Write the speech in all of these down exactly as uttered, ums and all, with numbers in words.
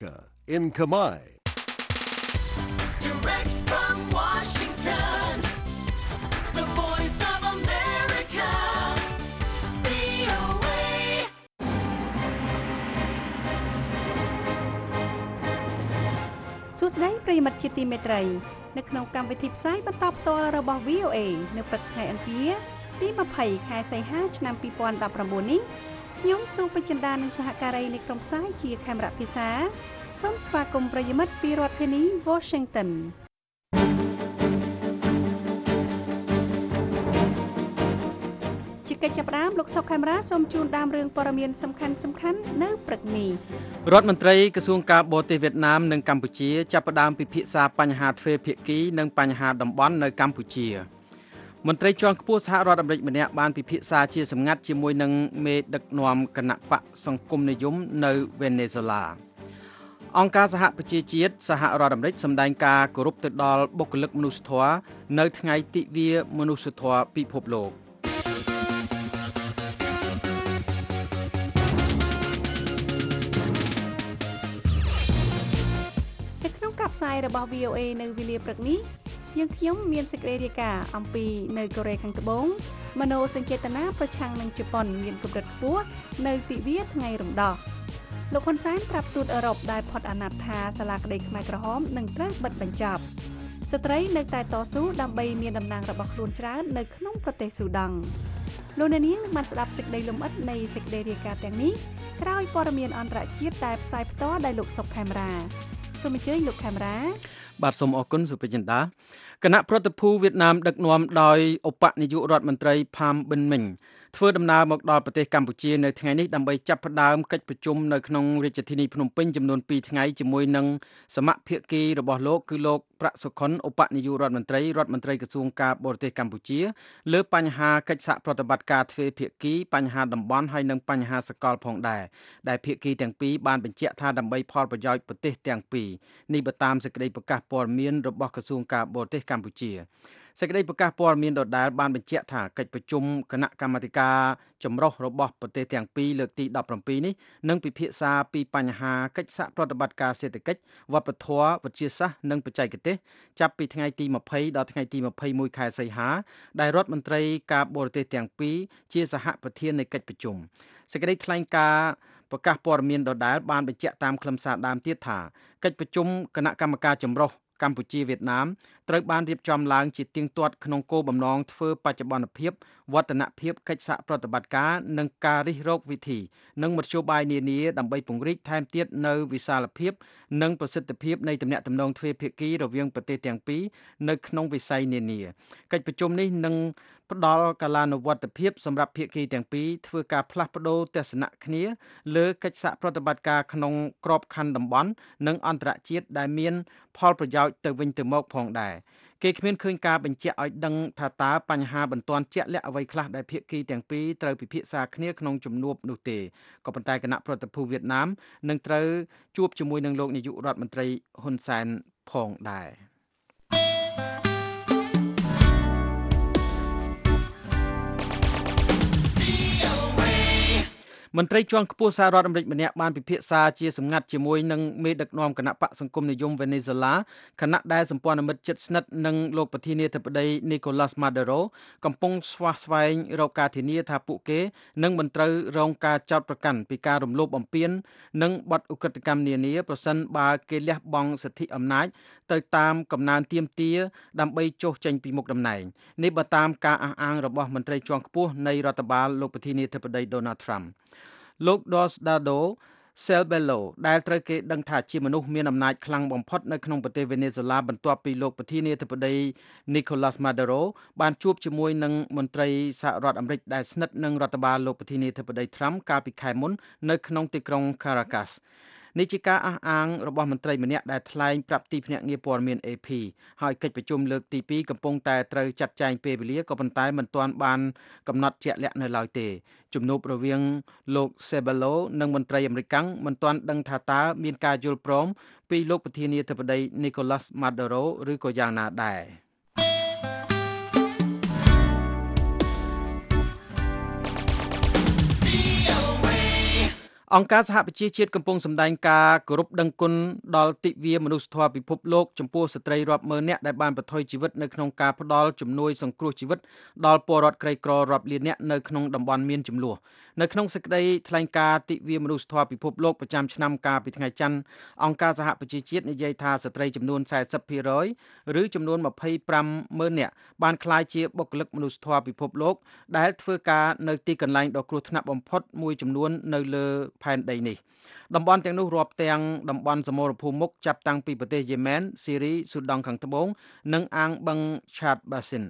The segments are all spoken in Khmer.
in Khmer. Direct from Washington, the voice of America, វី អូ เอសួស្តីប្រិយមិត្តជាទីមេត្រីនៅក្នុងកម្មវិធីផ្សាយបន្តផ្ទាល់របស់ វី អូ เอ នៅព្រឹកថ្ងៃអង្គារទីยี่สิบខែសីហាឆ្នាំยี่สิบสิบเก้าនេះខ្ញុំសូមពេជ្រចិន្តានិងសហការីនៃក្រុមផ្សាយជាខេមរៈភាសាសូមស្វាគមន៍ប្រិយមិត្តពីរដ្ឋធានី Washington ជាកិច្ចចាប់ផ្ដើមលោកសុកខេមរាសូមជូនដើមរឿងព័ត៌មានសំខាន់សំខាន់នៅព្រឹកនេះរដ្ឋមន្ត្រីក្រសួងការបរទេសវៀតណាមនិងកម្ពុជាចាប់ផ្ដើមពិភាក្សាបញ្ហាទ្វេភាគីនិងបញ្ហាតំបន់នៅកម្ពុជាមន្ត្រីជាន់ខ្ពស់សហរដ្ឋអាមេរិកម្នាក់បានពិភាក្សាជាសម្ងាត់ជាមួយនឹងមេដឹកនាំគណៈបកសង្គមនិយមនៅវេណេស៊ុឡាអង្គការសហប្រជាជាតិសហរដ្ឋអាមេរិកសម្ដែងការគោរពទៅដល់បុគ្គលិកមនុស្សធម៌នៅថ្ងៃទិវាមនុស្សធម៌ពិភពលោកនៅក្នុងការផ្សាយរបស់ វី អូ เอ នៅវេលាព្រឹកនេះយើងខ្ញុំមានសេចក្តីរាយការណ៍អំពីនៅកូរ៉េខាងត្បូងមនោសញ្ចេតនាប្រឆាំងនឹងជប៉ុនមានកម្រិតខ្ពស់នៅទិវាថ្ងៃរំដោះលោកហ៊ុនសែនប្រាប់ទូតអឺរ៉ុបដែលផុតអាណត្តិថាសាលាក្តីខ្មែរក្រហមនឹងត្រូវបិទបញ្ចប់ស្ត្រីនៅតែតស៊ូដើម្បីមានតំណែងរបស់ខ្លួនច្រើននៅក្នុងប្រទេសស៊ូដង់លោកអ្នកនាងបានស្ដាប់សេចក្តីលម្អិតនៃសេចក្តីរាយការណ៍ទាំងនេះក្រោយព័ត៌មានអន្តរជាតិដែលផ្សាយផ្ទាល់ដោយលោកសុកខេមរាសូមអញ្ជើញលោកខេមរាបាទសូមអរគុណសុភចិន្តាគណៈប្រតិភូវៀតណាមដឹកនាំដោយឧបនាយករដ្ឋមន្ត្រីផាមប៊ិនមិញធ្វើដំណើរមកដល់ប្រទេសកម្ពុជានៅថ្ងៃនេះដើម្បីចាប់ផ្ដើមកិច្ចប្រជុំនៅក្នុងរាជធានីភ្នំពេញចំនួនពីរថ្ងៃជាមួយនឹងសមាភាគីរបស់លោកគឺលោកប្រាក់សុខុនឧបនាយករដ្ឋមន្ត្រីរដ្ឋមន្ត្រីក្រសួងការបរទេសកម្ពុជាលើបញ្ហាកិច្ចសហប្រតិបត្តិការទ្វេភាគីបញ្ហាតំបន់ហើយនិងបញ្ហាសកលផងដែរដែលភាគីទាំងពីរបានបញ្ជាក់ថាដើម្បីផលប្រយោជន៍ប្រទេសទាំងពីរនេះបើតាមសេចក្តីប្រកាសព័ត៌មានរបស់ក្រសួងការបរទេសកម្ពុជាសេចក្តីប្រកាសព័ត៌មានដដែលបានបញ្ជាក់ថាកិច្ចប្រជុំគណៈកម្មាធិការចម្រុះរបស់ប្រទេសទាំងពីរលើកទីដប់ប្រាំពីរនេះនឹងពិភាក្សាពីបញ្ហាកិច្ចសហប្រតិបត្តិការសេដ្ឋកិច្ចវប្បធម៌វិទ្យាសាស្ត្រនិងបច្ចេកទេសចាប់ពីថ្ងៃទីยี่สิบដល់ថ្ងៃទីยี่สิบเอ็ดខែសីហាដែលរដ្ឋមន្ត្រីការបរទេសទាំងពីរជាសហប្រធាននៃកិច្ចប្រជុំសេចក្តីថ្លែងការណ៍ប្រកាសព័ត៌មានដដែលបានបញ្ជាក់តាមខ្លឹមសារដើមទៀតថាកិច្ចប្រជុំគណៈកម្មការចម្រុះកម្ពុជាវៀតណាមត្រូវបានរៀបចំឡើងជាទៀងទាត់ក្នុងគោលបំណងធ្វើបច្ចុប្បន្នភាពវឌ្ឍនភាពកិច្ចសហប្រតិបត្តិការនិងការរិះរកវិធីនិងមធ្យោបាយនានាដើម្បីពង្រីកថែមទៀតនៅវិសាលភាពនិងប្រសិទ្ធភាពនៃទំនាក់ទំនងទ្វេភាគីរវាងប្រទេសទាំងពីរនៅក្នុងវិស័យនានាកិច្ចប្រជុំនេះនឹងផ្ដល់កាលានុវត្តភាពសម្រាប់ភាគីទាំងពីរធ្វើការផ្លាស់ប្ដូរទស្សនៈគ្នាលើកិច្ចសហប្រតិបត្តិការក្នុងក្របខ័ណ្ឌតំបន់និងអន្តរជាតិដែលមានផលប្រយោជន៍ទៅវិញទៅមកផងដែរគេគ្មានឃើញការបញ្ជាក់ឲ្យដឹងថាតើបញ្ហាបន្ទាន់ជាក់លាក់អ្វីខ្លះដែលភាគីទាំងពីរត្រូវពិភាក្សាគ្នាក្នុងជំនួបនោះទេក៏ប៉ុន្តែគណៈប្រតិភូវៀតណាមនឹងត្រូវជួបជាមួយនឹងលោកនាយករដ្ឋមន្ត្រីហ៊ុនសែនផងដែរមន្ត្រីជាន់ខ្ពស់សហរដ្ឋអាមេរិកម្នាក់បានពិភាក្សាជាសម្ងាត់ជាមួយនឹងមេដឹកនាំគណៈបកសង្គមនិយមវេណេស៊ុឡាគណៈដែលសម្ព័ន្ធមិត្តជិតស្និទ្ធនឹងលោកប្រធានាធិបតី Nicolas Maduro កំពុងស្វះស្វែងរកការធានាថាពួកគេនឹងមិនត្រូវរងការចោទប្រកាន់ពីការរំលោភបំពាននិងបទឧក្រិដ្ឋកម្មនានាប្រសិនបើគេលះបង់សិទ្ធិអំណាចទៅតាមកំណើនទាមទារដើម្បីចុះចេញពីមុខតំណែងនេះបើតាមការអះអាងរបស់មន្ត្រីជាន់ខ្ពស់នៃរដ្ឋបាលលោកប្រធានាធិបតី Donald Trump លោក Diosdado Cabello ដែលត្រូវគេដឹងថាជាមនុស្សមានអំណាចខ្លាំងបំផុតនៅក្នុងប្រទេសវេណេស៊ុឡាបន្ទាប់ពីលោកប្រធានាធិបតី Nicolas Maduro បានជួបជាមួយនឹងមន្ត្រីសហរដ្ឋអាមេរិកដែលស្និទ្ធនឹងរដ្ឋបាលលោកប្រធានាធិបតី Trump កាលពីខែមុននៅក្នុងទីក្រុង Caracasនេះជាការអះអាងរបស់មន្ត្រីម្នាក់ដែលថ្លែងប្រាប់ទីភ្នាក់ងារព័ត៌មាន เอ พี ហើយកិច្ចប្រជុំលើកទីពីរកំពុងតែត្រូវចាត់ចែងពេលវេលាក៏ប៉ុន្តែមិនទាន់បានកំណត់ជាក់លាក់នៅឡើយទេជំនួបរវាងលោក Cabello និងមន្ត្រីអាមេរិកមិនទាន់ដឹងថាតើមានការយល់ព្រមពីលោកប្រធានាធិបតី Nicolas Maduro ឬក៏យ៉ាងណាដែរអង្គការសហប្រជាជាតិកំពុងសម្ដែងការគោរពដឹងគុណដល់ទិវាមនុស្សធម៌ពិភពលោកចំពោះស្ត្រីរាប់ម៉ឺននាក់ដែលបានប្រថុយជីវិតនៅក្នុងការផ្ដល់ជំនួយសង្គ្រោះជីវិតដល់ពលរដ្ឋក្រីក្ររាប់លាននាក់នៅក្នុងតំបន់មានជម្លោះនៅក្នុងសេចក្តីថ្លែងការណ៍ទិវាមនុស្សធម៌ពិភពលោកប្រចាំឆ្នាំកាលពីថ្ងៃច័ន្ទអង្គការសហប្រជាជាតិនិយាយថាស្ត្រីចំនួនสี่สิบភាគរយ ឬចំនួនยี่สิบห้าម៉ឺននាក់បានក្លាយជាបុគ្គលិកមនុស្សធម៌ពិភពលោកដែលធ្វើការនៅទីកន្លែងដ៏គ្រោះថ្នាក់បំផុតមួយចំនួននៅលើផែនដីនេះតំបន់ទាំងនោះរាប់ទាំងតំបន់សមរភូមិមុខចាប់តាំងពីប្រទេសយេម៉ែន ស៊ីរី ស៊ូដង់ខាងត្បូងនិងអាងបឹង Chad Basin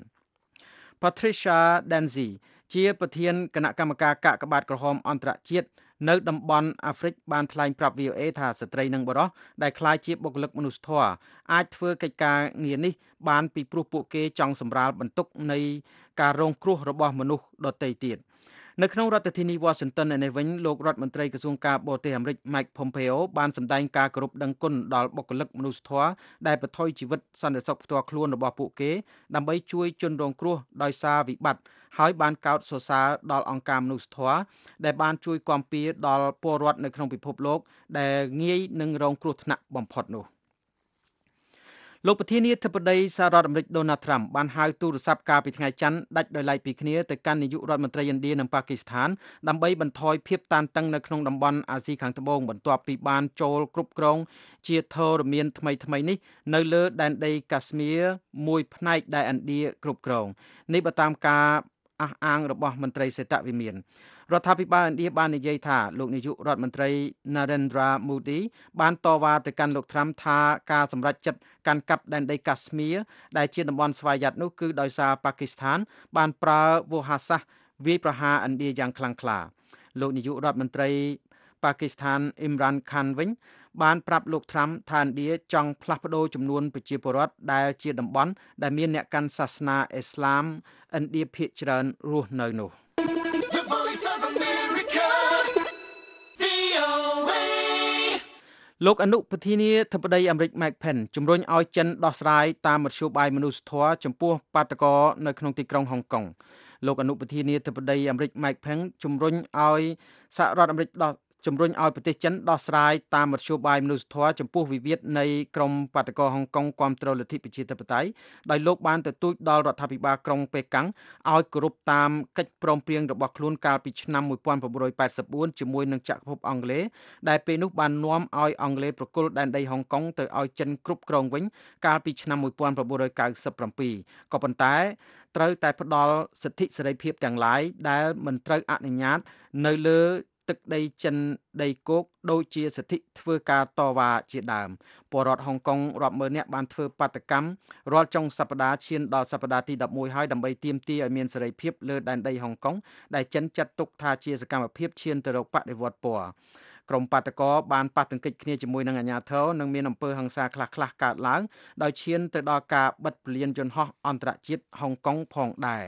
Patricia Danzi ជាប្រធានគណៈកម្មការកាកបាទក្រហមអន្តរជាតិនៅតំបន់អាហ្វ្រិកបានថ្លែងប្រាប់ វី អូ អេ ថាស្ត្រីនិងបុរសដែលក្លាយជាបុគ្គលិកមនុស្សធម៌អាចធ្វើកិច្ចការងារនេះបានពីព្រោះពួកគេចង់សម្រាលបន្ទុកនៃការរងគ្រោះរបស់មនុស្សដទៃទៀតនៅក្នុងរដ្ឋធានី Washington ឯនេះវិញលោករដ្ឋមន្ត្រីក្រសួងការបរទេសអាមេរិក Mike Pompeo បានសម្ដែងការគោរពដឹងគុណដល់បុគ្គលិកមនុស្សធម៌ដែលប្រថុយជីវិតសន្តិសុខផ្ទាល់ខ្លួនរបស់ពួកគេដើម្បីជួយជនរងគ្រោះដោយសារវិបត្តិហើយបានកោតសរសើរដល់អង្គការមនុស្សធម៌ដែលបានជួយគាំពារដល់ពលរដ្ឋនៅក្នុងពិភពលោកដែលងាយនឹងរងគ្រោះថ្នាក់បំផុតនោះលោកប្រធានាធិបតីសហរដ្ឋអាមេរិក Donald Trump បានហៅទូរស័ព្ទកាលពីថ្ងៃច័ន្ទដាច់ដោយឡែកពីគ្នាទៅកាន់នាយករដ្ឋមន្ត្រីឥណ្ឌានិងប៉ាគីស្ថានដើម្បីបន្ថយភាពតានតឹងនៅក្នុងតំបន់អាស៊ីខាងត្បូងបន្ទាប់ពីបានចូលគ្រប់គ្រងជាធរមានថ្មីថ្មីនេះនៅលើដែនដីកាស្មៀមួយផ្នែកដែលឥណ្ឌាគ្រប់គ្រងនេះបើតាមការអះអាងរបស់មន្ត្រីសេតវិមានរដ្ឋាភិបាលឥណ្ឌាបាននិយាយថាលោកនាយករដ្ឋមន្ត្រី Narendra Modi បានតវ៉ាទៅកាន់លោក Trump ថាការសម្រេចចិត្តកាន់កាប់ដែនដីកាស្មៀដែលជាតំបន់ស្វយ័តនោះគឺដោយសារប៉ាគីស្ថានបានប្រើវោហារសាស្ត្រវាយប្រហារឥណ្ឌាយ៉ាងខ្លាំងក្លាលោកនាយករដ្ឋមន្ត្រីប៉ាគីស្ថាន Imran Khan វិញបានប្រាប់លោក Trump ថាឥណ្ឌាចង់ផ្លាស់ប្ដូរចំនួនប្រជាពលរដ្ឋដែលជាតំបន់ដែលមានអ្នកកាន់សាសនាអ៊ីស្លាមឥណ្ឌាភាគច្រើនរស់នៅនោះលោកអនុប្រធានាធិបតីអាមេរិក Mike Pence ជំរុញឲ្យចិនដោះស្រាយតាមមធ្យោបាយមនុស្សធម៌ចំពោះបាតុករនៅក្នុងទីក្រុងហុងកុងលោកអនុប្រធានាធិបតីអាមេរិក Mike Pence ជំរុញឲ្យសហរដ្ឋអាមេរិកដោះជំរុញឲ្យប្រទេសចិនដោះស្រាយតាមមធ្យោបាយមនុស្សធម៌ចំពោះវិវាទនៃក្រុមបាតុករហុងកុងគាំទ្រលទ្ធិប្រជាធិបតេយ្យដោយលោកបានទទូចដល់រដ្ឋាភិបាលក្រុងប៉េកាំងឲ្យគោរពតាមកិច្ចព្រមព្រៀងរបស់ខ្លួនកាលពីឆ្នាំnineteen eighty-fourជាមួយនឹងចក្រភពអង់គ្លេសដែលពេលនោះបាននាំឲ្យអង់គ្លេសប្រគល់ដែនដីហុងកុងទៅឲ្យចិនគ្រប់គ្រងវិញកាលពីឆ្នាំnineteen ninety-sevenក៏ប៉ុន្តែត្រូវតែផ្ដល់សិទ្ធិសេរីភាពទាំងឡាយដែលមិនត្រូវអនុញ្ញាតនៅលើទឹកដីចិនដីគោកដូចជាសិទ្ធិធ្វើការតវ៉ាជាដើមពលរដ្ឋហុងកុងរាប់ម៉ឺននាក់បានធ្វើបាតកម្មរាល់ចុងសប្តាហ៍ឈានដល់សប្តាហ៍ទីelevenហើយដើម្បីទាមទារឲ្យមានសេរីភាពលើដែនដីហុងកុងដែលចិនចាត់ទុកថាជាសកម្មភាពឈានទៅរកបដិវត្តពណ៌ក្រុមបាតកោបានប៉ះទង្គិចគ្នាជាមួយនឹងអាជ្ញាធរនិងមានអំពើហិង្សាខ្លះៗកើតឡើងដោយឈានទៅដល់ការបិទពលានយន្តហោះអន្តរជាតិហុងកុងផងដែរ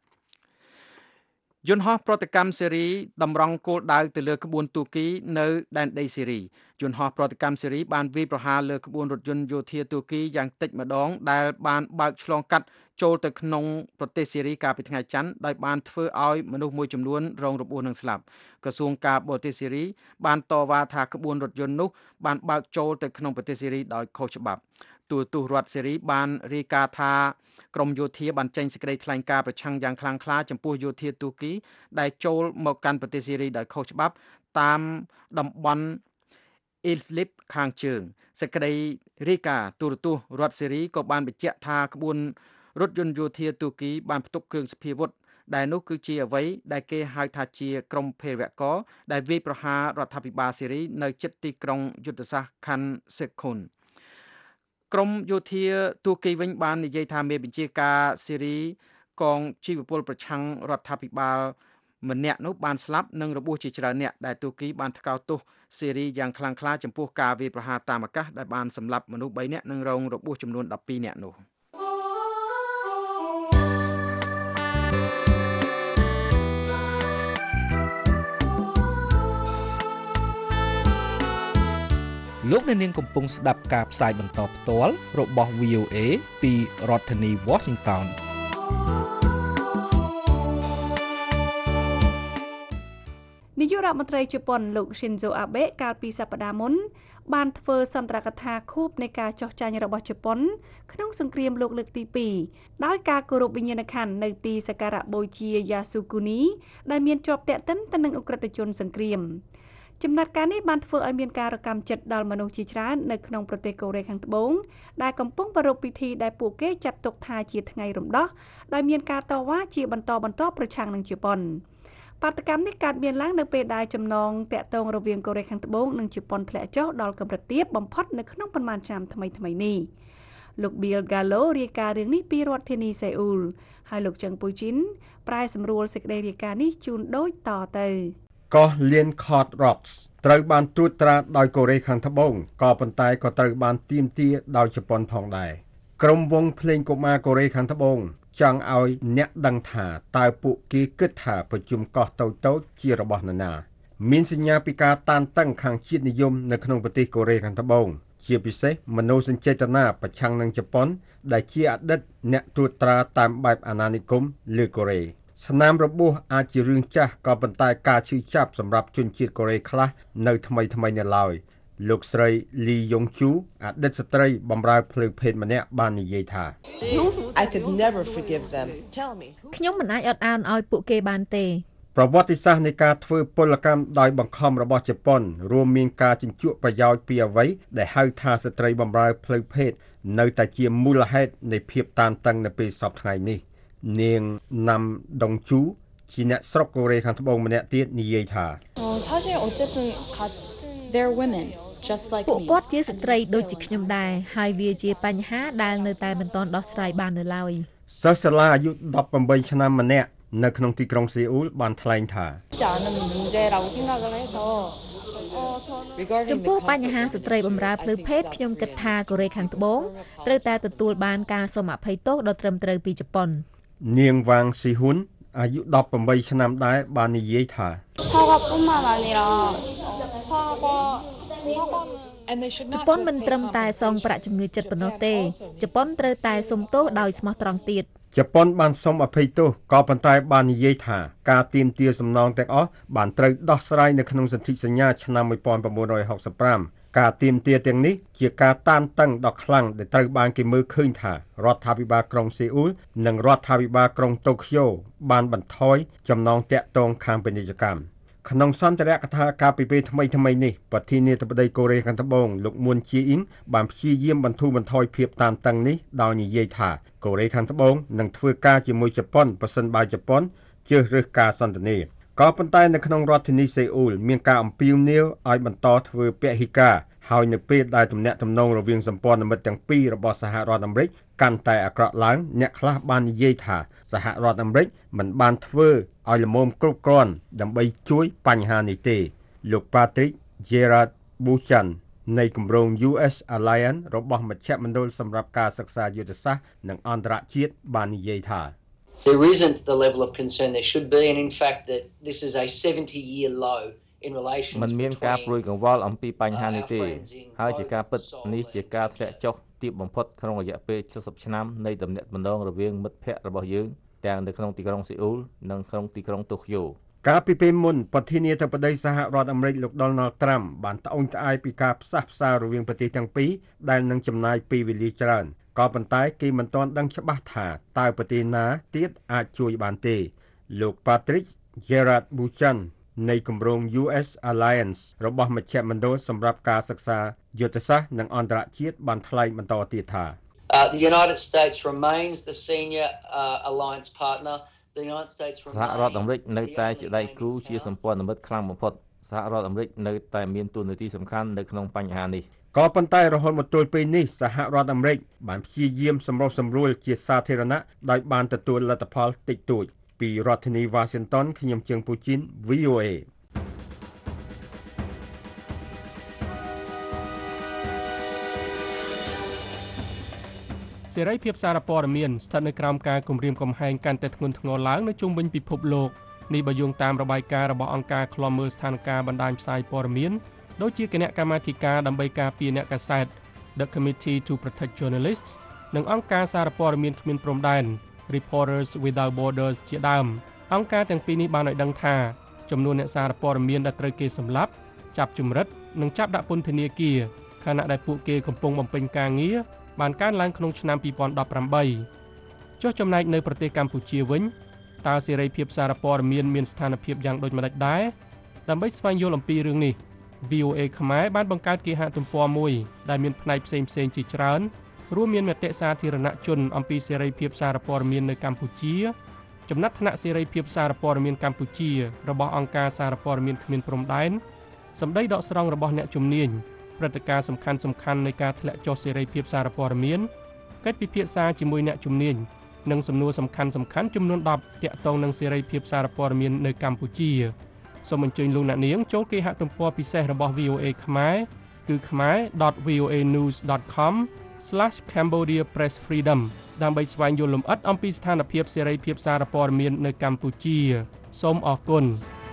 យន្តហោះប្រតិកម្មស៊េរីតម្រង់គោលដៅទៅលើក្បួនទូគីនៅដែនដីស៊េរីយន្តហោះប្រតិកម្មស៊េរីបានវាយប្រហារលើក្បួនរថយន្តយោធាទូគីយ៉ាងតិចម្ដងដែលបានបើកឆ្លងកាត់ចូលទៅក្នុងប្រទេសស៊េរីកាលពីថ្ងៃច័ន្ទដោយបានធ្វើឲ្យមនុស្សមួយចំនួនរងរបួសនិងស្លាប់ក្រសួងការបរទេសស៊េរីបានតវ៉ាថាក្បួនរថយន្តនោះបានបើកចូលទៅក្នុងប្រទេសស៊េរីដោយខុសច្បាប់ទូតទស្សន៍រដ្ឋស៊េរីបានរាយការណ៍ថាក្រមយោធាបានចេញសេចក្តីថ្លែងការណ៍ប្រឆាំងយ៉ាងខ្លាំងក្លាចំពោះយោធាទូគីដែលចូលមកកាន់ប្រទេសស៊េរីដោយខុសច្បាប់តាមតំបន់អ៊ីលលីបខាងជើងសេចក្តីរាយការណ៍ទូរទស្សន៍រដ្ឋស៊េរីក៏បានបញ្ជាក់ថាក្បួនរថយន្តយោធាទូគីបានផ្ទុកគ្រឿងសព្វាវុធដែលនោះគឺជាអ្វីដែលគេហៅថាជាក្រុមភេរវករដែលវាយប្រហាររដ្ឋាភិបាលស៊េរីនៅជិតទីក្រុងយុទ្ធសាស្ត្រខាន់សេខុនក្រមយោធាទូគីវិញបាននិយាយថាមេបញ្ជាការស៊េរីកងជីវពលប្រឆាំងរដ្ឋាភិបាលម្នាក់នោះបានស្លាប់និងរបួសជាច្រើនអ្នកដែលទូគីបានថ្កោលទោសស៊េរីយ៉ាងខ្លាំងក្លាចំពោះការវាយប្រហារតាមអាកាសដែលបានសម្លាប់មនុស្សthreeនាក់និងរងរបួសចំនួនtwelveនាក់នោះលោកអ្នកនាងកំពុងស្ដាប់ការផ្សាយបន្តផ្ទាល់របស់ វី អូ អេ ពីរដ្ឋធានី Washington នាយករដ្ឋមន្ត្រីជប៉ុនលោក Shinzo Abe កាលពីសប្តាហ៍មុនបានធ្វើសន្ទរកថាខួបនៃការចុះចាញ់របស់ជប៉ុនក្នុងសង្គ្រាមលោកលើកទីពីរដោយការគោរពវិញ្ញាណក្ខន្ធនៅទីសក្ការៈបូជា Yasukuni ដែលមានជាប់ទាក់ទិនទៅនឹងអ ក្រិតជនសង្គ្រាមចំណាត់ការនេះបានធ្វើឲ្យមានការរកម្មចិត្តដល់មនុស្សជាច្រើននៅក្នុងប្រទេសកូរ៉េខាងត្បូងដែលកំពុងប្រារព្ធពិធីដែលពួកគេចាត់ទុកថាជាថ្ងៃរំដោះដោយមានការតវ៉ាជាបន្តបន្ទាប់ប្រឆាំងនឹងជប៉ុនបាតកម្មនេះកើតមានឡើងនៅពេលដែលចំណងតាក់ទងរវាងកូរ៉េខាងត្បូងនិងជប៉ុនធ្លាក់ចុះដល់កម្រិតទាបបំផុតនៅក្នុងប៉ុន្មានឆ្នាំថ្មីៗនេះលោក Bill Gallo រាយការណ៍រឿងនេះពីរដ្ឋធានីសេអ៊ូលហើយលោកចឹងពូជីនប្រែសម្រួលសេចក្តីរាយការណ៍នេះជូនដូចតទៅកោះ Liancott Rocks ត្រូវបានត្រួតត្រាដោយកូរ៉េខាងត្បូងក៏ប៉ុន្តែក៏ត្រូវបានទាមទារដោយជប៉ុនផងដែរក្រុមវងភ្លេងកុមារកូរ៉េខាងត្បូងចង់ឲ្យអ្នកដឹងថាតើពួកគេគិតថាប្រជុំកោះតូចតូចជារបស់នរណាមានសញ្ញាពីការតានតឹងខាងជាតិនិយមនៅក្នុងប្រទេសកូរ៉េខាងត្បូងជាពិសេសមនោសញ្ចេតនាប្រឆាំងនឹងជប៉ុនដែលជាអតីតអ្នកត្រួតត្រាតាមបែបអាណានិគមលើកូរ៉េស្នាមរបួសអាចជារឿងចាស់ក៏ប៉ុន្តែការឈឺចាប់សម្រាប់ជនជាតិកូរ៉េខ្លះនៅថ្មីថ្មីនេះឡើយលោកស្រី Lee Yong Chu អតីតស្ត្រីបម្រើភ្លើងភេទម្នាក់បាននិយាយថា I could never forgive them. Tell me. ខ្ញុំមិនអាចអត់ឱនឲ្យពួកគេបានទេប្រវត្តិសាស្ត្រនៃការធ្វើពលកម្មដោយបង្ខំរបស់ជប៉ុនរួមមានការជញ្ជក់ប្រយោជន៍ពីអ្វីដែលហៅថាស្ត្រីបម្រើភ្លើងភេទនៅតែជាមូលហេតុនៃភាពតានតឹងនៅពេលសពថ្ងៃនេះនាងណាំដុងជូជាអ្នកស្រុកកូរ៉េខាងត្បូងម្នាក់ទៀតនិយាយថា They're women just like me ពួកគាត់ជាស្ត្រីដូចជាខ្ញុំដែរហើយវាជាបញ្ហាដែលនៅតែមិនទាន់ដោះស្រាយបាននៅឡើយសិស្សសាលាអាយុដប់ប្រាំបីឆ្នាំម្នាក់នៅក្នុងទីក្រុងសេអ៊ូលបានថ្លែងថាចំពោះបញ្ហាស្ត្រីបម្រើភ្លើងភេទខ្ញុំគិតថាកូរ៉េខាងត្បូងត្រូវតែទទួលបានការសូមអភ័យទោសដ៏ត្រឹមត្រូវពីជប៉ុននាងវ៉ាងស៊ីហ៊ុនអាយុដប់ប្រាំបីឆ្នាំដែរបាននិយាយថាជប៉ុនមិនត្រឹមតែសងប្រាក់ជំងឺចិត្តប៉ុណ្ណោះទេជប៉ុនត្រូវតែសុំទោសដោយស្មោះត្រង់ទៀតជប៉ុនបានសុំអភ័យទោសក៏ប៉ុន្តែបាននិយាយថាការទាមទារសំណងទាំងអស់បានត្រូវដោះស្រាយនៅក្នុងសន្ធិសញ្ញាឆ្នាំmột nghìn chín trăm sáu mươi lămការទាមទារទាំងនេះជាការតានតឹងដ៏ខ្លាំងដែលត្រូវបានគេមើលឃើញថារដ្ឋាភិបាលក្រុងសេអ៊ូលនិងរដ្ឋាភិបាលក្រុងតូក្យូបានបន្ថយចំណងទាក់ទងខាងពាណិជ្ជកម្មក្នុងសន្ទរកថាការពិភាក្សាថ្មីថ្មីនេះប្រធានាធិបតីកូរ៉េខាងត្បូងលោកមុនជាអ៊ីងបានព្យាយាមបន្ធូរបន្ថយភាពតានតឹងនេះដោយនិយាយថាកូរ៉េខាងត្បូងនឹងធ្វើការជាមួយជប៉ុនប្រសិនបើជប៉ុនជ្រើសរើសការសន្ទនាក៏ប៉ុន្តែនៅក្នុងរដ្ឋធានីសេអ៊ូលមានការអំពាវនាវឲ្យបន្តធ្វើពហិការហើយនៅពេលដែលទំនាក់ទំនងរវាងសម្ព័ន្ធមិត្តទាំងពីររបស់សហរដ្ឋអាមេរិកកាន់តែអាក្រក់ឡើងអ្នកខ្លះបាននិយាយថាសហរដ្ឋអាមេរិកមិនបានធ្វើឲ្យល្មមគ្រប់គ្រាន់ដើម្បីជួយបញ្ហានេះទេលោក Patrick Gerard Buchan នៃគម្រោង U S Alliance របស់មជ្ឈមណ្ឌលសម្រាប់ការសិក្សាយុទ្ធសាស្ត្រនិងអន្តរជាតិបាននិយាយថា There isn't the level of concern there should be and in fact that this is a seventy year low in relation មិនមានការព្រួយកង្វល់អំពីបញ្ហានេះទេហើយជាការពិតនេះជាការធ្លាក់ចុះទាបបំផុតក្នុងរយៈពេល七十ឆ្នាំនៃទំនាក់ទំនងរវាងមិត្តភ័ក្តិរបស់យើងទាំងនៅក្នុងទីក្រុងសេអ៊ូលនិងក្នុងទីក្រុងតូក្យូកាលពីពេលមុនប្រធានាធិបតីសហរដ្ឋអាមេរិកលោក Donald Trump បានត្អូញត្អែរពីការផ្សះផ្សាររវាងប្រទេសទាំងពីរដែលនឹងចំណាយពេលវេលាច្រើនក៏ប៉ុន្តែគេមិនទាន់ដឹងច្បាស់ថាតើប្រទេសណាទៀតអាចជួយបានទេលោក Patrick Gerard Buchan នៃគម្រោង U S Alliance របស់មជ្ឈមណ្ឌលសម្រាប់ការសិក្សាយុទ្ធសាស្ត្រនិងអន្តរជាតិបានថ្លែងបន្តទៀតថា Uh, the United States remains the senior uh, alliance partner. The United States remains សហរដ្ឋអាមេរិកនៅតែជាដៃគូជាសម្ព័ន្ធមិត្តខ្លាំងបំផុតសហរដ្ឋអាមេរិកនៅតែមានតួនាទីសំខាន់នៅក្នុងបញ្ហានេះក៏ប៉ុន្តែរហូតមកទល់ពេលនេះសហរដ្ឋអាមេរិកបានព្យាយាមសម្រុះសម្រួលជាសាធារណៈដោយបានទទួលលទ្ធផលតិចតួចពីរដ្ឋធានី Washington ខ្ញុំជើងពូជីន V O A សេរីភាពសារព័ត៌មានស្ថិតនៅក្រោមការគំរាមកំហែងកាន់តែធ្ងន់ធ្ងរឡើងនៅជុំវិញពិភពលោកនេះបើយោងតាមរបាយការណ៍របស់អង្គការឃ្លាំមើលស្ថានភាពបណ្ដាញផ្សាយព័ត៌មានដូចជាគណៈកម្មាធិការដើម្បីការពារអ្នកកាសែត The Committee to Protect Journalists និងអង្គការសារព័ត៌មានគ្មានព្រំដែន Reporters Without Borders ជាដើមអង្គការទាំងពីរនេះបានឲ្យដឹងថាចំនួនអ្នកសារព័ត៌មានដែលត្រូវគេសម្លាប់ចាប់ជំរិតនិងចាប់ដាក់ពន្ធនាគារខណៈដែលពួកគេកំពុងបំពេញការងារបានកើនឡើងក្នុងឆ្នាំពីរពាន់ដប់ប្រាំបីចុះចំណែកនៅប្រទេសកម្ពុជាវិញតើសេរីភាពសារព័ត៌មានមានស្ថានភាពយ៉ាងដូចម្តេចដែរដើម្បីស្វែងយល់អំពីរឿងនេះ វី អូ เอ ខ្មែរបានបង្កើតគេហទំព័រមួយដែលមានផ្នែកផ្សេងៗជាច្រើនរួមមានមតិសាធារណជនអំពីសេរីភាពសារព័ត៌មាននៅកម្ពុជាចំណាត់ថ្នាក់សេរីភាពសារព័ត៌មានកម្ពុជារបស់អង្គការសារព័ត៌មានគ្មានព្រំដែនសម្ដីដកស្រង់របស់អ្នកជំនាញព្រឹត្តិការណ៍សំខាន់សំខាន់នៃការធ្លាក់ចុះសេរីភាពសារព័ត៌មានកិច្ចពិភាក្សាជាមួយអ្នកជំនាញនិងសំណួរសំខាន់សំខាន់ចំនួនដប់ទាក់ទងនឹងសេរីភាពសារព័ត៌មាននៅកម្ពុជាសូមអញ្ជើញលោកអ្នកនាងចូលគេហទំព័រពិសេសរបស់ វី អូ เอ ខ្មែរគឺ ខមែរ ដត វី អូ เอ นิวส์ ដត ខម ស្លាស ខេមបូឌី ប្រេស ហ្វ្រីដម ដើម្បីស្វែងយល់លម្អិតអំពីស្ថានភាពសេរីភាពសារព័ត៌មាននៅកម្ពុជាសូមអរគុណ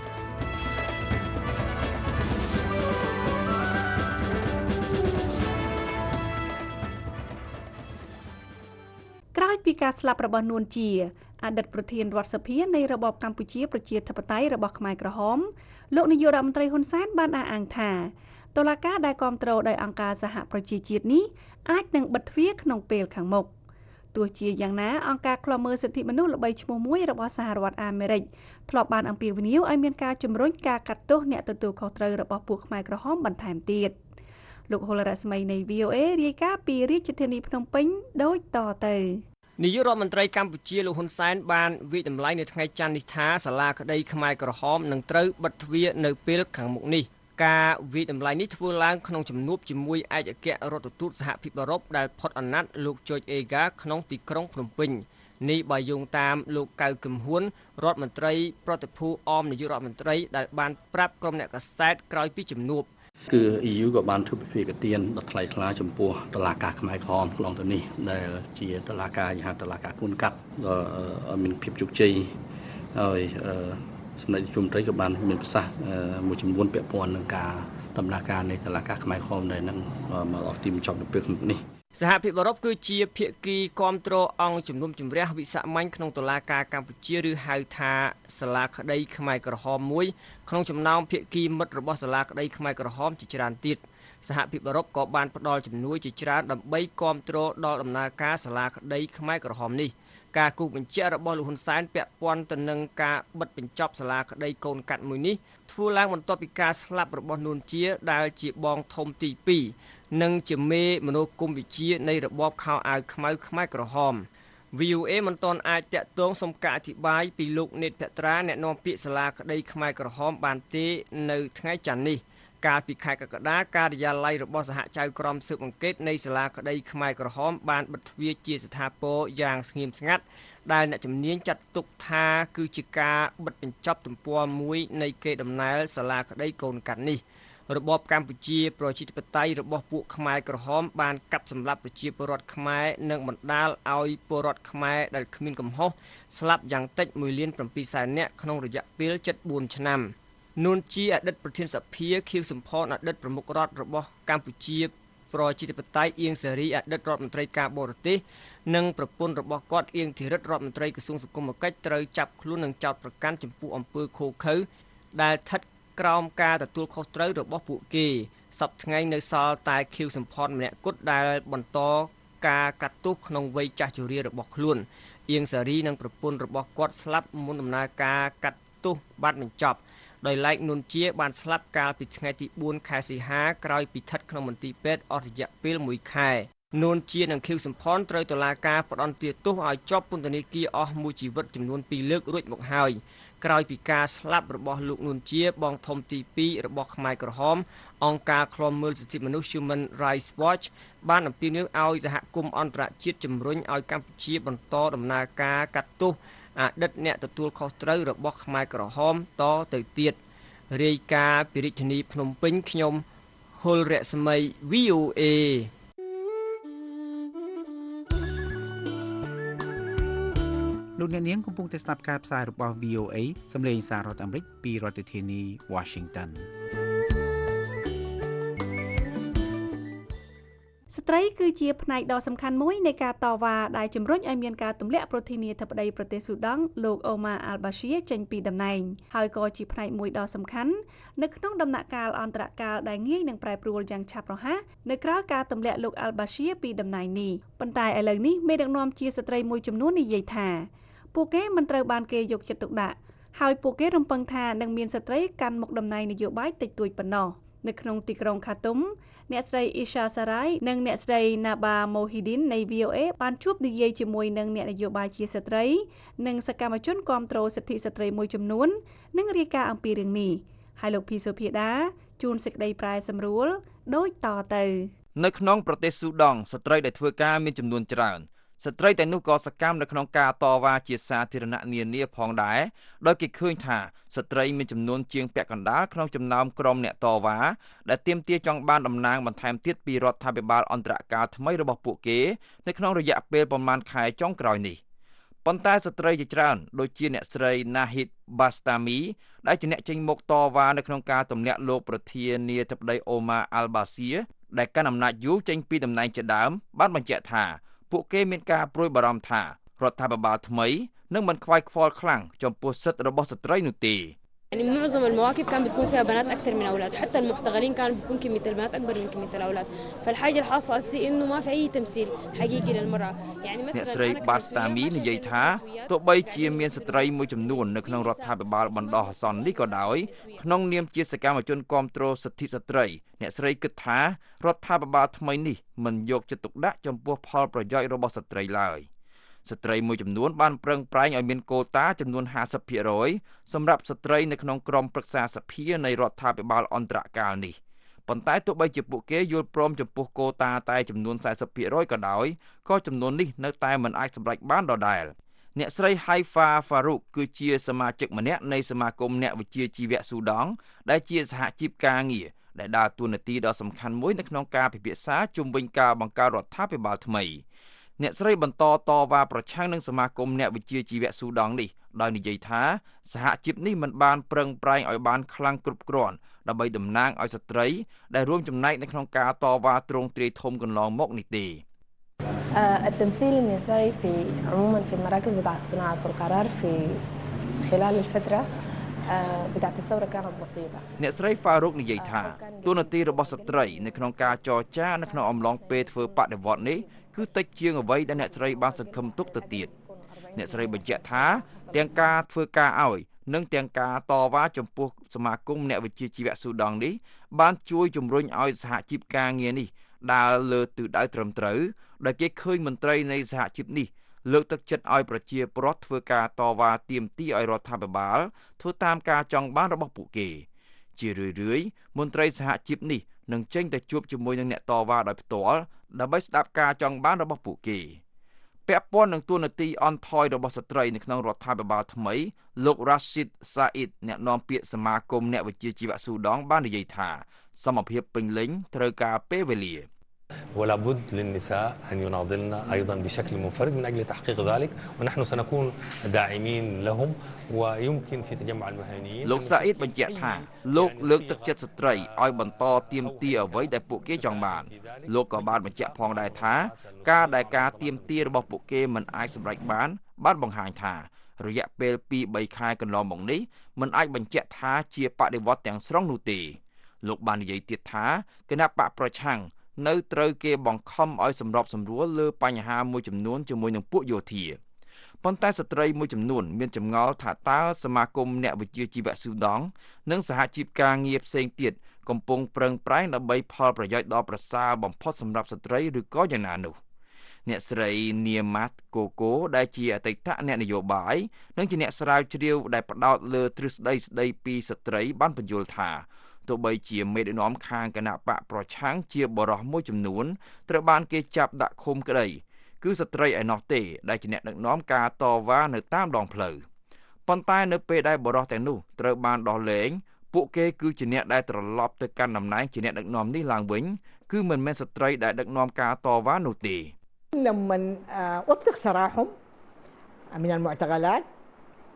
ក្រោយពីការស្លាប់របស់នួនជាអតីតប្រធានរដ្ឋសភានៃរបបកម្ពុជាប្រជាធិបតេយ្យរបស់ខ្មែរក្រហមលោកនាយករដ្ឋមន្ត្រីហ៊ុនសែនបានអះអាងថាតុលាការដែលគាំទ្រដោយអង្គការសហប្រជាជាតិនេះអាចនឹងបិទទ្វារក្នុងពេលខាងមុខទោះជាយ៉ាងណាអង្គការឃ្លាំមើលសិទ្ធិមនុស្សល្បីឈ្មោះមួយរបស់សហរដ្ឋអាមេរិកធ្លាប់បានអំពាវនាវឲ្យមានការជំរុញការកាត់ទោសអ្នកទទួលខុសត្រូវរបស់ពួកខ្មែរក្រហមបន្ថែមទៀតលោកហុលរស្មីនៃ វី អូ เอ រាយការណ៍ពីរាជធានីភ្នំពេញដូចតទៅនាយករដ្ឋមន្ត្រីកម្ពុជាលោកហ៊ុនសែនបានវិតម្លៃនៅថ្ងៃច័ន្ទនេះថាសាលាក្តីខ្មែរក្រហមនឹងត្រូវបិទទ្វារនៅពេលខាងមុខនេះការវិតម្លៃនេះធ្វើឡើងក្នុងជំនួបជាមួយឯកអគ្គរដ្ឋទូតសហភាពអឺរ៉ុបដែលផុតអាណត្តិលោក George Ega ក្នុងទីក្រុងភ្នំពេញនេះបើយោងតាមលោកកៅគឹមហ៊ុនរដ្ឋមន្ត្រីប្រតិភូអមនាយករដ្ឋមន្ត្រីដែលបានប្រាប់ក្រុមអ្នកកាសែតក្រោយពីជំនួបគឺ អ៊ី យូ ក៏បានធ្វើពិភាក្សាទានដល់ថ្លៃថ្លាចំពោះតុលាការខ្មែរក្រហមក្នុងទៅនេះដែលជាតុលាការហៅតុលាការគុណកាត់ដ៏មានភាពជោគជ័យហើយសម្ដេចជុំត្រីក៏បានមានប្រសាសន៍មួយចំនួនពាក់ព័ន្ធនឹងការដំណើរការនៃតុលាការខ្មែរក្រហមដែលនឹងមកអស់ទីបញ្ចប់នៅពេលនេះសហភាពអឺរ៉ុបគឺជាភាគីគាំទ្រអង្គជំនុំជម្រះវិសាមញ្ញក្នុងតុលាការកម្ពុជាឬហៅថាសាលាក្តីខ្មែរក្រហមមួយក្នុងចំណោមភាគីមិត្តរបស់សាលាក្តីខ្មែរក្រហមជាច្រើនទៀតសហភាពអឺរ៉ុបក៏បានផ្ដល់ជំនួយជាច្រើនដើម្បីគាំទ្រដល់ដំណើរការសាលាក្តីខ្មែរក្រហមនេះការគូបញ្ជាក់របស់លោកហ៊ុនសែនពាក់ព័ន្ធទៅនឹងការបិទបញ្ចប់សាលាក្តីកូនកាត់មួយនេះធ្វើឡើងបន្ទាប់ពីការស្លាប់របស់នួនជាដែលជាបងធំទីពីរនិងជាមេមនោគមវិជ្ជានៃរបបខោអាវខ្មៅខ្មែរក្រហម វី អូ เอ មិនទាន់អាចតាក់ទងសុំការអធិប្បាយពីលោកនេតភត្រាអ្នកនាំពាក្យសាលាក្តីខ្មែរក្រហមបានទេនៅថ្ងៃច័ន្ទនេះកាលពីខែកក្កដាការិយាល័យរបស់សហចៅក្រមស៊ើបអង្កេតនៃសាលាក្តីខ្មែរក្រហមបានបិទទ្វារជាស្ថាពរយ៉ាងស្ងៀមស្ងាត់ដែលអ្នកជំនាញចាត់ទុកថាគឺជាការបិទបញ្ចប់ទំព័រមួយនៃកេរដំណែលសាលាក្តីកូនកាត់នេះរបបកម្ពុជាប្រជាធិបតេយ្យរបស់ពួកខ្មែរក្រហមបានកាប់សម្លាប់ប្រជាពលរដ្ឋខ្មែរនិងបណ្ដាលឲ្យពលរដ្ឋខ្មែរដែលគ្មានកំហុសស្លាប់យ៉ាងតិចមួយលានប្រាំពីរសែននាក់ក្នុងរយៈពេលជិតបួនឆ្នាំនួនជាអតីតប្រធានសភាខៀវសំផនអតីតប្រមុខរដ្ឋរបស់កម្ពុជាប្រជាធិបតេយ្យអៀងសេរីអតីតរដ្ឋមន្ត្រីការបរទេសនិងប្រពន្ធរបស់គាត់អៀងធីរិតរដ្ឋមន្ត្រីក្រសួងសង្គមគិច្ចត្រូវចាប់ខ្លួននិងចោទប្រកាន់ចំពោះអំពើឃោរឃៅដែលស្ថិតក្រោមការទទួលខុសត្រូវរបស់ពួកគេសប្តាហ៍ថ្ងៃនៅសល់តែខៀវសំផនម្នាក់គត់ដែលបន្តការកាត់ទោសក្នុងវ័យចាស់ជរារបស់ខ្លួនអៀងសារីនិងប្រពន្ធរបស់គាត់ស្លាប់មុនដំណើរការកាត់ទោសបានបញ្ចប់ដោយឡែកនួនជាបានស្លាប់កាលពីថ្ងៃទីបួនខែសីហាក្រោយពីស្ថិតក្នុងមន្ទីរពេទ្យអស់រយៈពេលមួយខែនួនជានិងខៀវសំផនត្រូវតុលាការផ្តន្ទាទោសឲ្យជាប់ពន្ធនាគារអស់មួយជីវិតចំនួនពីរលើករួចមកហើយក្រោយពីការស្លាប់របស់លោកនួនជាបងធំទីពីររបស់ខ្មែរក្រហមអង្គការឃ្លាំមើលសិទ្ធិមនុស្ស Human Rights Watch បានអំពាវនាវឲ្យសហគមន៍អន្តរជាតិជំរុញឲ្យកម្ពុជាបន្តដំណើរការកាត់ទោសអតីតអ្នកទទួលខុសត្រូវរបស់ខ្មែរក្រហមតទៅទៀតរាយការណ៍ពីរាជធានីភ្នំពេញខ្ញុំហុលរស្មី វី អូ เอលោកអ្នកនាងកំពុងតែស្ដាប់ការផ្សាយរបស់ វី អូ เอ សម្លេងសាររដ្ឋអាមេរិកពីរដ្ឋធានី Washington ស្ត្រីគឺជាផ្នែកដ៏សំខាន់មួយនៃការតវ៉ាដែលជំរុញឲ្យមានការទម្លាក់ប្រធានាធិបតីប្រទេសស៊ូដង់លោកអូម៉ាអាល់បាស៊ីចេញពីតំណែងហើយក៏ជាផ្នែកមួយដ៏សំខាន់នៅក្នុងដំណាក់កាលអន្តរកាលដែលងាយនឹងប្រែប្រួលយ៉ាងឆាប់រហ័សនៅក្រៅការទម្លាក់លោកអាល់បាស៊ីពីតំណែងនេះប៉ុន្តែឥឡូវនេះមេដឹកនាំជាស្ត្រីមួយចំនួននិយាយថាពួកគេមិនត្រូវបានគេយកចិត្តទុកដាក់ហើយពួកគេរំពឹងថានឹងមានស្ត្រីកាន់មុខតំណែងនយោបាយតិចតួចប៉ុណ្ណោះនៅក្នុងទីក្រុងខាតុមអ្នកស្រីអ៊ីសាសារ៉ៃនិងអ្នកស្រីណាបាម៉ូហ៊ីឌីននៃ វី អូ អេ បានជួបនិយាយជាមួយនឹងអ្នកនយោបាយជាស្ត្រីនិងសកម្មជនគាំទ្រសិទ្ធិស្ត្រីមួយចំនួននិងរាយការណ៍អំពីរឿងនេះហើយលោកភីសូភាដាជួនសេចក្តីប្រែសម្រួលដូចតទៅនៅក្នុងប្រទេសស៊ូដង់ស្ត្រីដែលធ្វើការមានចំនួនច្រើនស្ត្រីទាំងនោះក៏សកម្មនៅក្នុងការតវ៉ាជាសាធារណៈនានាផងដែរដោយគេឃើញថាស្ត្រីមានចំនួនជាងពាក់កណ្ដាលក្នុងចំណោមក្រុមអ្នកតវ៉ាដែលទាមទារចង់បានតំណែងបន្ថែមទៀតពីរដ្ឋាភិបាលអន្តរកាលថ្មីរបស់ពួកគេនៅក្នុងរយៈពេលប្រមាណខែចុងក្រោយនេះប៉ុន្តែស្ត្រីជាច្រើនដូចជាអ្នកស្រី Nahid Bastami ដែលជាអ្នកចេញមុខតវ៉ានៅក្នុងការទម្លាក់លោកប្រធានាធិបតី Omar al-Bashir ដែលកាន់អំណាចយូរចេញពីតំណែងជាដើមបានបញ្ជាក់ថាពួកគេមានការព្រួយបារម្ភថារដ្ឋាភិបាលថ្មីនឹងមិនខ្វាយខ្វល់ខ្លាំងចំពោះសិទ្ធិរបស់ស្ត្រីនោះទេ يعني معظم المواقف كان بتكون فيها بنات أكثر من أولاد حتى المعتقلين كان بتكون كمية البنات أكبر من كمية الأولاد فالحاجة الحاصلة السي إنه ما في أي تمثيل حقيقي للمرأة يعني مثلا អ្នកស្រី Bastami និយាយថាទោះបីជាមានស្ត្រីមួយចំនួននៅក្នុងរដ្ឋាភិបាលបណ្ដោះអាសន្ននេះក៏ដោយក្នុងនាមជាសកម្មជនគាំទ្រសិទ្ធិស្ត្រីអ្នកស្រីគិតថារដ្ឋាភិបាលថ្មីនេះមិនយកចិត្តទុកដាក់ចំពោះផលប្រយោជន៍របស់ស្ត្រីឡើយស្ត្រីមួយចំនួនបានប្រឹងប្រែងឲ្យមានកូតាចំនួន ห้าสิบភាគរយ សម្រាប់ស្ត្រីនៅក្នុងក្រុមប្រឹក្សាសភានៃរដ្ឋាភិបាលអន្តរកាលនេះប៉ុន្តែទោះបីជាពួកគេយល់ព្រមចំពោះកូតាតែចំនួន สี่สิบភាគរយ ក៏ដោយក៏ចំនួននេះនៅតែមិនអាចសម្រេចបានដដែលអ្នកស្រី Haifa Farouk គឺជាសមាជិកម្នាក់នៃសមាគមអ្នកវិជ្ជាជីវៈស៊ូដង់ដែលជាសហជីពការងារដែលដើរតួនាទីដ៏សំខាន់មួយនៅក្នុងការពិភាក្សាជុំវិញការបង្កើតរដ្ឋាភិបាលថ្មីអ្នកស្រីបន្តតវ៉ាប្រឆាំងនឹងសមាគមអ្នកវិជ្ជាជីវៈស៊ូដង់នេះដោយនិយាយថាសហជីពនេះមិនបានប្រឹងប្រែងឲ្យបានខ្លាំងគ្រប់គ្រាន់ដើម្បីតំណាងឲ្យស្ត្រីដែលរួមចំណែកនៅក្នុងការតវ៉ាទ្រង់ទ្រាយធំកន្លងមកនេះទេ التمثيل النسائي في عموما في المراكز بتاعت صناعة القرار في خلال الفترة بتاعت الثورة كانت بسيطة អ្នកស្រី Farouk និយាយថាតួនាទីរបស់ស្ត្រីនៅក្នុងការចរចានៅក្នុងអំឡុងពេលធ្វើបដិវត្តន៍នេះគឺតិចជាងអ្វីដែលអ្នកស្រីបានសង្ឃឹមទុកទៅទៀតអ្នកស្រីបញ្ជាក់ថាទាំងការធ្វើការឲ្យនិងទាំងការតវ៉ាចំពោះសមាគមអ្នកវិជ្ជាជីវៈស៊ូដង់នេះបានជួយជំរុញឲ្យសហជីពការងារនេះដើរលើទិសដៅត្រឹមត្រូវដែលគេឃើញមន្ត្រីនៃសហជីពនេះលើកទឹកចិត្តឲ្យប្រជាពលរដ្ឋធ្វើការតវ៉ាទាមទារឲ្យរដ្ឋាភិបាលធ្វើតាមការចង់បានរបស់ពួកគេជារឿយៗមន្ត្រីសហជីពនេះនឹងចេញទៅជួបជាមួយនឹងអ្នកតវ៉ាដោយផ្ទាល់ដើម្បីស្ដាប់ការចង់បានរបស់ពួកគេពាក់ព័ន្ធនឹងទួនាទីអន់ថយរបស់ស្ត្រីនៅក្នុងរដ្ឋាភិបាលថ្មីលោក Rashid Said អ្នកនាំពាក្យសមាគមអ្នកវិជ្ជាជីវៈស៊ូដង់បាននិយាយថាសមភាពពេញលេញត្រូវការពេលវេលា ولا بد للنساء أن يناضلن أيضا بشكل منفرد من أجل تحقيق ذلك ونحن سنكون داعمين لهم ويمكن في تجمع المهنيين លោក Said បញ្ជាក់ថាលោកលើកទឹកចិត្តស្ត្រីឲ្យបន្តទាមទារអ្វីដែលពួកគេចង់បានលោកក៏បានបញ្ជាក់ផងដែរថាការដែលការទាមទាររបស់ពួកគេមិនអាចសម្រេចបានបានបង្ហាញថារយៈពេល ពីរបី ខែកន្លងមកនេះមិនអាចបញ្ជាក់ថាជាបដិវត្តន៍ទាំងស្រុងនោះទេលោកបាននិយាយទៀតថាគណៈបកប្រឆាំងនៅត្រូវគេបង្ខំឲ្យសម្របសម្រួលលើបញ្ហាមួយចំនួនជាមួយនឹងពួកយោធាប៉ុន្តែស្ត្រីមួយចំនួនមានចម្ងល់ថាតើសមាគមអ្នកវិជ្ជាជីវៈស៊ូដង់និងសហជីពការងារផ្សេងទៀតកំពុងប្រឹងប្រែងដើម្បីផលប្រយោជន៍ដ៏ប្រសើរបំផុតសម្រាប់ស្ត្រីឬក៏យ៉ាងណានោះអ្នកស្រី Niamat Koko ដែលជាអតីតអ្នកនយោបាយនិងជាអ្នកស្រាវជ្រាវដែលផ្ដោតលើទ្រឹស្ដីស្ដីពីស្ត្រីបានបញ្យល់ថាទោះបីជាមេដឹកនាំខាងគណៈបកប្រឆាំងជាបរិះមួយចំនួនត្រូវបានគេចាប់ដាក់ឃុំក្តីគឺស្ត្រីឯណោះទេដែលជាអ្នកដឹកនាំការតវ៉ានៅតាមដងផ្លូវប៉ុន្តែនៅពេលដែលបរិះទាំងនោះត្រូវបានដោះលែងពួកគេគឺជាអ្នកដែលត្រឡប់ទៅកាន់តំណែងជាអ្នកដឹកនាំនេះឡើងវិញគឺមិនមែនស្ត្រីដែលដឹកនាំការតវ៉ានោះទេ لما أطلق سراحهم من المعتقلات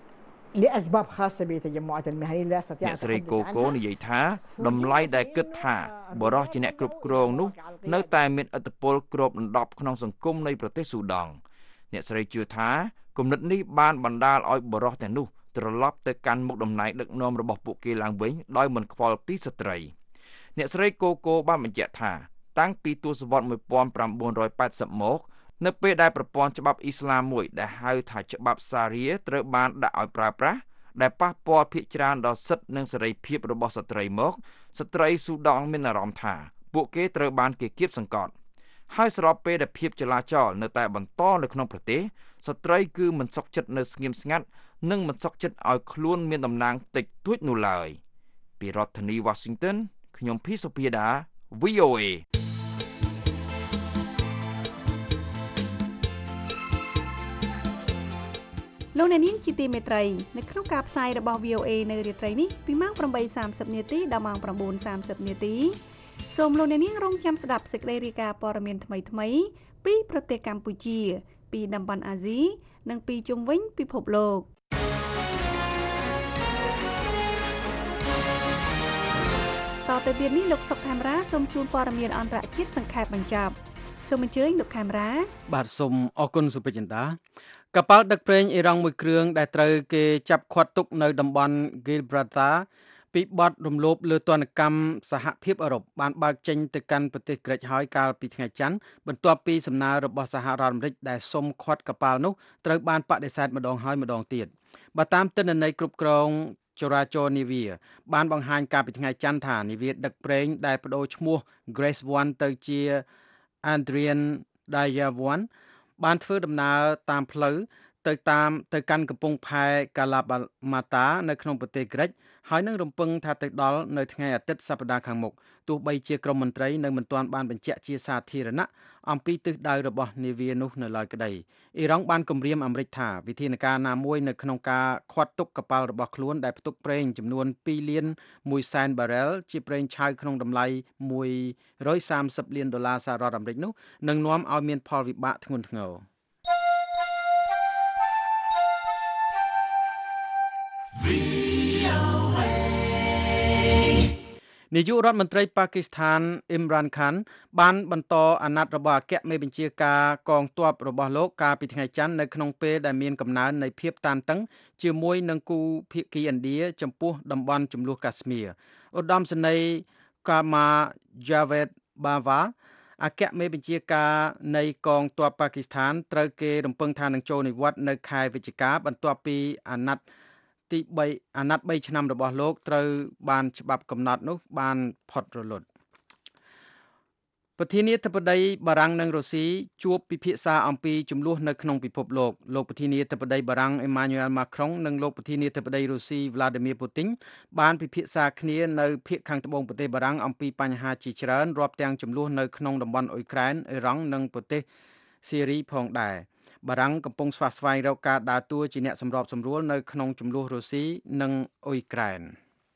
لأسباب خاصة بالتجمعات المهنية لا أستطيع អ្នកស្រី التحدث កូកូ عنها និយាយថាតម្លៃដែលគិតថាបរិះជាអ្នកគ្រប់គ្រងនោះនៅតែមានឥទ្ធិពលគ្របដណ្ដប់ក្នុងសង្គមនៃប្រទេសស៊ូដង់អ្នកស្រីជឿថាគំនិតនេះបានបណ្ដាលឲ្យបរិះទាំងនោះត្រឡប់ទៅកាន់មុខតំណែងដឹកនាំរបស់ពួកគេឡើងវិញដោយមិនខ្វល់ពីស្ត្រីអ្នកស្រីកូកូបានបញ្ជាក់ថាតាំងពីទសវត្សរ៍nineteen eightyមកនៅពេលដែលប្រព័ន្ធច្បាប់អ៊ីស្លាមមួយដែលហៅថាច្បាប់សារីត្រូវបានដាក់ឲ្យប្រើប្រាស់ដែលប៉ះពាល់ភាគច្រើនដល់សិទ្ធិនិងសេរីភាពរបស់ស្ត្រីមកស្ត្រីស៊ូដង់មានអារម្មណ៍ថាពួកគេត្រូវបានគេគៀបសង្កត់ហើយស្របពេលដែលភាពចលាចលនៅតែបន្តនៅក្នុងប្រទេសស្ត្រីគឺមិនសុខចិត្តនៅស្ងៀមស្ងាត់និងមិនសុខចិត្តឲ្យខ្លួនមានតំណែងតិចតួចនោះឡើយពីរដ្ឋធានី Washington ខ្ញុំភីសុភាដា V O A លោកអ្នកនាងជាទីមេត្រីនៅក្នុងការផ្សាយរបស់ V O A នៅរាត្រីនេះពីម៉ោងeight thirtyនាទីដល់ម៉ោងnine thirtyនាទីសូមលោកអ្នកនាងរងចាំស្ដាប់សេចក្តីរាយការណ៍ព័ត៌មានថ្មីៗពីប្រទេសកម្ពុជាពីតំបន់អាស៊ីនិងពីជុំវិញពិភពលោកតទៅទៀតនេះលោកសុកខេមរាសូមជូនព័ត៌មានអន្តរជាតិសង្ខេបបញ្ចប់សូមអញ្ជើញលោកខេមរាបាទសូមអរគុណសុពេចិន្តាកប៉ាល់ដឹកប្រេងអ៊ីរ៉ង់មួយគ្រឿងដែលត្រូវគេចាប់ឃាត់ទុកនៅតំបន់ Gibraltar ពីបទរំលោភលើទណ្ឌកម្មសហភាពអឺរ៉ុបបានបើកចេញទៅកាន់ប្រទេសក្រិចហើយកាលពីថ្ងៃច័ន្ទបន្ទាប់ពីសំណើរបស់សហរដ្ឋអាមេរិកដែលសុំឃាត់កប៉ាល់នោះត្រូវបានបដិសេធម្ដងហើយម្ដងទៀតបើតាមទិន្នន័យគ្រប់គ្រងចរាចរណ៍នាវាបានបង្ហាញកាលពីថ្ងៃច័ន្ទថានាវាដឹកប្រេងដែលបដូរឈ្មោះ Grace one ទៅជា Adrian Daya one បានធ្វើដំណើរតាមផ្លូវទៅតាមទៅកាន់កំពង់ផែ Kalamata នៅក្នុងប្រទេសក្រិចហើយនឹងរំពឹងថាទៅដល់នៅថ្ងៃអាទិត្យសប្តាហ៍ខាងមុខទោះបីជាក្រមមន្ត្រីនៅមិនទាន់បានបញ្ជាក់ជាសាធារណៈអំពីទិសដៅរបស់នាវានោះនៅឡើយក្តីអ៊ីរ៉ង់បានគម្រាមអាមេរិកថាវិធានការណាមួយនៅក្នុងការឃាត់ទុកកប៉ាល់របស់ខ្លួនដែលផ្ទុកប្រេងចំនួនtwoលានoneសែនបារ៉ែលជាប្រេងឆៅក្នុងតម្លៃone hundred thirtyលានដុល្លារសហរដ្ឋអាមេរិកនោះនឹងនាំឲ្យមានផលវិបាកធ្ងន់ធ្ងរនាយករដ្ឋមន្ត្រីប៉ាគីស្ថានអ៊ីមរ៉ានខានបានបន្តអាណត្តិរបស់អគ្គមេបញ្ជាការកងទ័ពរបស់លោកកាលពីថ្ងៃច័ន្ទនៅក្នុងពេលដែលមានកំណើននៃភាពតានតឹងជាមួយនឹងគូភាគីឥណ្ឌាចំពោះតំបន់ជម្លោះកាស្មៀឧត្តមសេនីយ៍កាម៉ាយ៉ាវេតបាវ៉ាអគ្គមេបញ្ជាការនៃកងទ័ពប៉ាគីស្ថានត្រូវគេរំពឹងថានឹងចូលនិវត្តន៍នៅខែវិច្ឆិកាបន្ទាប់ពីអាណត្តិទី3អាណត្តិ3ឆ្នាំរបស់លោកត្រូវបានច្បាប់កំណត់នោះបានផុតរលត់ប្រធានាធិបតីបារាំងនិងរុស្ស៊ីជួបពិភាក្សាអំពីចំនួននៅក្នុងពិភពលោកលោកប្រធានាធិបតីបារាំងអេម៉ាញ៉ូអែលម៉ាក្រុងនិងលោកប្រធានាធិបតីរុស្ស៊ីវ្លាឌីមៀពូទីនបានពិភាក្សាគ្នានៅភាគខាងត្បូងប្រទេសបារាំងអំពីបញ្ហាជាច្រើនរាប់ទាំងចំនួននៅក្នុងតំបន់អ៊ុយក្រែនអ៊ីរ៉ង់និងប្រទេសស៊ីរីផងដែរបារាំងកំពុងស្វះស្វែងរកការដើរតួជាអ្នកសម្របសម្រួលនៅក្នុងចំនួនរុស្ស៊ីនិងអ៊ុយក្រែន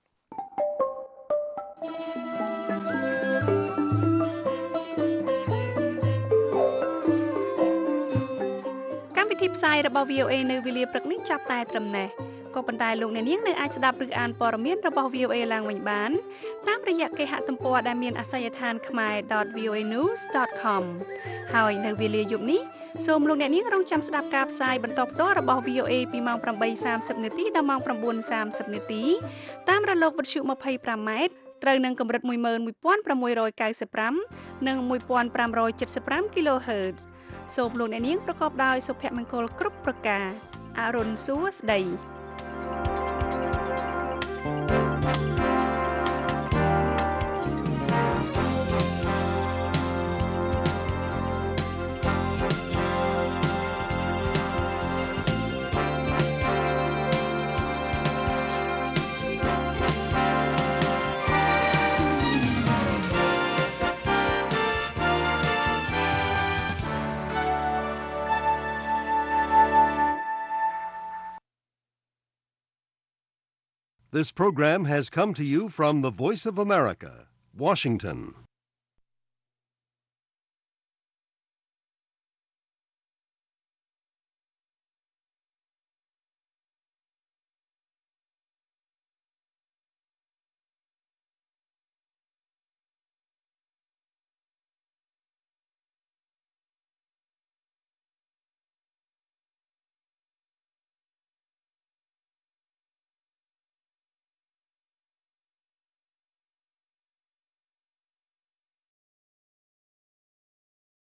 កម្មវិធីផ្សាយរបស់ V O A នៅវេលាព្រឹកនេះចាប់តែត្រឹមនេះក៏ប៉ុន្តែលោកអ្នកនាងនៅអាចស្ដាប់ឬអានព័ត៌មានរបស់ V O A ឡើងវិញបានតាមរយៈគេហទំព័រដែលមានអាសយដ្ឋាន khmae dot v o a news dot com ហើយនៅវេលាយប់នេះសូមលោកអ្នកនាងរងចាំស្ដាប់ការផ្សាយបន្តផ្ទាល់របស់ V O A ពីម៉ោងeight thirtyនាទីដល់ម៉ោងnine thirtyនាទីតាមរលកវិទ្យុtwenty-fiveម៉ែត្រត្រូវនឹងកម្រិតone one six ninety-fiveនិងfifteen seventy-five គីឡូហឺតសូមលោកអ្នកនាងប្រកបដោយសុភមង្គលគ្រប់ប្រការអរុនសួស្តី This program has come to you from the Voice of America, Washington.